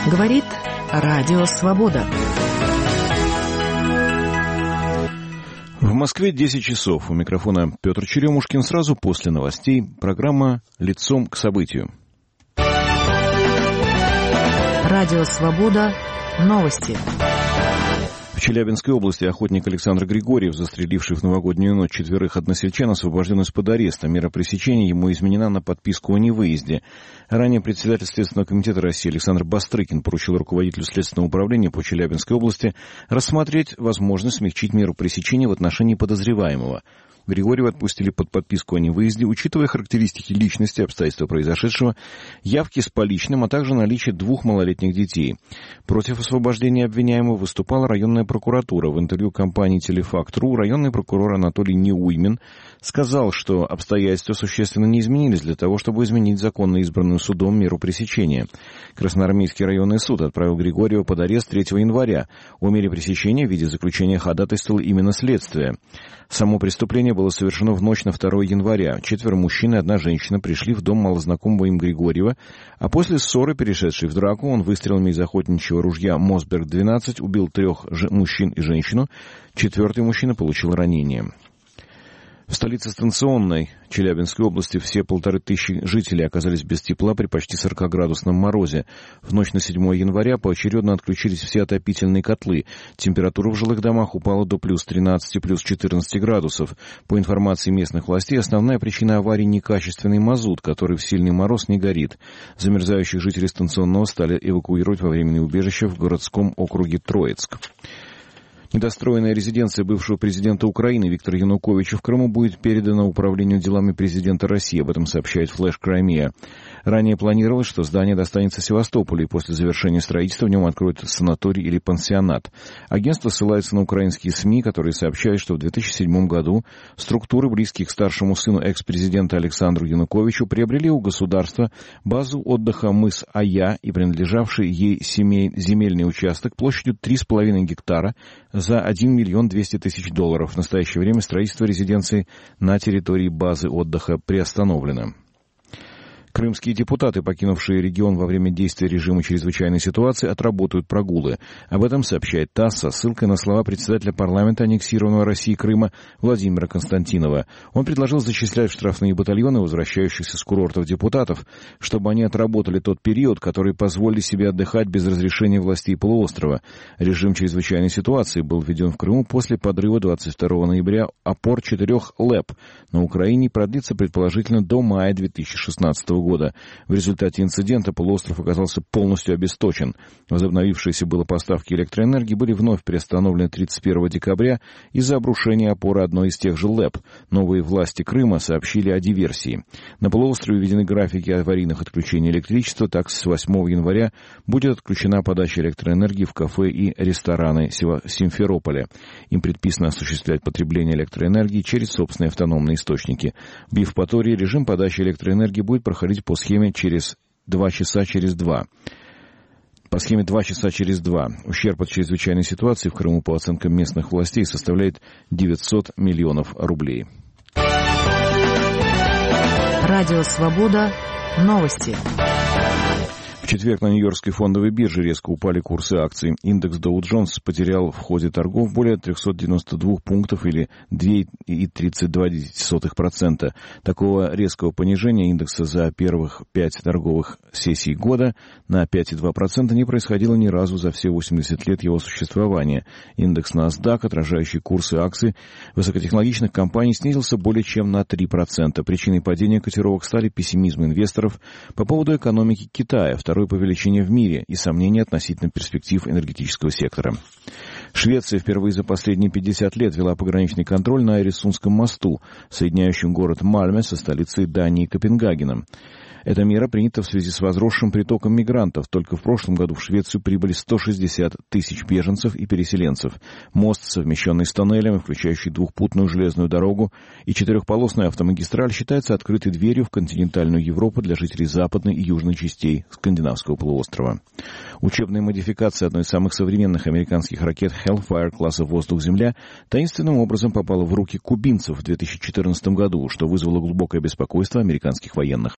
Говорит Радио Свобода. В Москве 10 часов. У микрофона Петр Черемушкин. Сразу после новостей программа «Лицом к событию». Радио Свобода. Новости. В Челябинской области охотник Александр Григорьев, застреливший в новогоднюю ночь 4 односельчан, освобожден из-под ареста. Мера пресечения ему изменена на подписку о невыезде. Ранее председатель Следственного комитета России Александр Бастрыкин поручил руководителю Следственного управления по Челябинской области рассмотреть возможность смягчить меру пресечения в отношении подозреваемого. Григорьева отпустили под подписку о невыезде, учитывая характеристики личности, обстоятельства произошедшего, явки с поличным, а также наличие 2 малолетних детей. Против освобождения обвиняемого выступала районная прокуратура. В интервью компании «Телефакт.ру» районный прокурор Анатолий Неуймин сказал, что обстоятельства существенно не изменились для того, чтобы изменить законно избранную судом меру пресечения. Красноармейский районный суд отправил Григорьева под арест 3 января. О мере пресечения в виде заключения ходатайствовало именно следствие. Само преступление было совершено в ночь на 2 января. 4 мужчин и 1 женщина пришли в дом малознакомого им Григорьева, а после ссоры, перешедшей в драку, он выстрелами из охотничьего ружья «Мосберг-12» убил 3 мужчин и женщину. 4-й мужчина получил ранение. В столице станционной Челябинской области все 1500 жителей оказались без тепла при почти 40-градусном морозе. В ночь на 7 января поочередно отключились все отопительные котлы. Температура в жилых домах упала до плюс 13, плюс 14 градусов. По информации местных властей, основная причина аварии — некачественный мазут, который в сильный мороз не горит. Замерзающих жителей станционного стали эвакуировать во временное убежище в городском округе Троицк. Недостроенная резиденция бывшего президента Украины Виктора Януковича в Крыму будет передана Управлению делами президента России. Об этом сообщает Flash Crimea. Ранее планировалось, что здание достанется Севастополю, и после завершения строительства в нем откроют санаторий или пансионат. Агентство ссылается на украинские СМИ, которые сообщают, что в 2007 году структуры, близкие к старшему сыну экс-президента Александру Януковичу, приобрели у государства базу отдыха мыс Ая и принадлежавший ей земельный участок площадью 3,5 гектара за $1 200 000. В настоящее время строительство резиденции на территории базы отдыха приостановлено. Крымские депутаты, покинувшие регион во время действия режима чрезвычайной ситуации, отработают прогулы. Об этом сообщает ТАСС со ссылкой на слова председателя парламента аннексированного Россией Крыма Владимира Константинова. Он предложил зачислять в штрафные батальоны возвращающихся с курортов депутатов, чтобы они отработали тот период, который позволили себе отдыхать без разрешения властей полуострова. Режим чрезвычайной ситуации был введен в Крыму после подрыва 22 ноября опор 4 ЛЭП на Украине и продлится предположительно до мая 2016 года. В результате инцидента полуостров оказался полностью обесточен. Возобновившиеся было поставки электроэнергии были вновь приостановлены 31 декабря из-за обрушения опоры одной из тех же ЛЭП. Новые власти Крыма сообщили о диверсии. На полуострове введены графики аварийных отключений электричества. Так, с 8 января будет отключена подача электроэнергии в кафе и рестораны Симферополя. Им предписано осуществлять потребление электроэнергии через собственные автономные источники. В Евпатории режим подачи электроэнергии будет проходить по схеме 2 часа через 2. По схеме 2 часа через 2. Ущерб от чрезвычайной ситуации в Крыму, по оценкам местных властей, составляет 900 миллионов рублей. Радио «Свобода». Новости. В четверг на Нью-Йоркской фондовой бирже резко упали курсы акций. Индекс Dow Jones потерял в ходе торгов более 392 пунктов или 2,32%. Такого резкого понижения индекса за первых 5 торговых сессий года на 5,2% не происходило ни разу за все 80 лет его существования. Индекс NASDAQ, отражающий курсы акций высокотехнологичных компаний, снизился более чем на 3%. Причиной падения котировок стали пессимизм инвесторов по поводу экономики Китая, второй по величине в мире, и сомнения относительно перспектив энергетического сектора. Швеция впервые за последние 50 лет ввела пограничный контроль на Эресунском мосту, соединяющем город Мальме со столицей Дании Копенгагеном. Эта мера принята в связи с возросшим притоком мигрантов. Только в прошлом году в Швецию прибыли 160 тысяч беженцев и переселенцев. Мост, совмещенный с тоннелем, включающий двухпутную железную дорогу и 4-полосную автомагистраль, считается открытой дверью в континентальную Европу для жителей западной и южной частей скандинавского полуострова. Учебная модификация одной из самых современных американских ракет Hellfire класса «Воздух-Земля» таинственным образом попала в руки кубинцев в 2014 году, что вызвало глубокое беспокойство американских военных.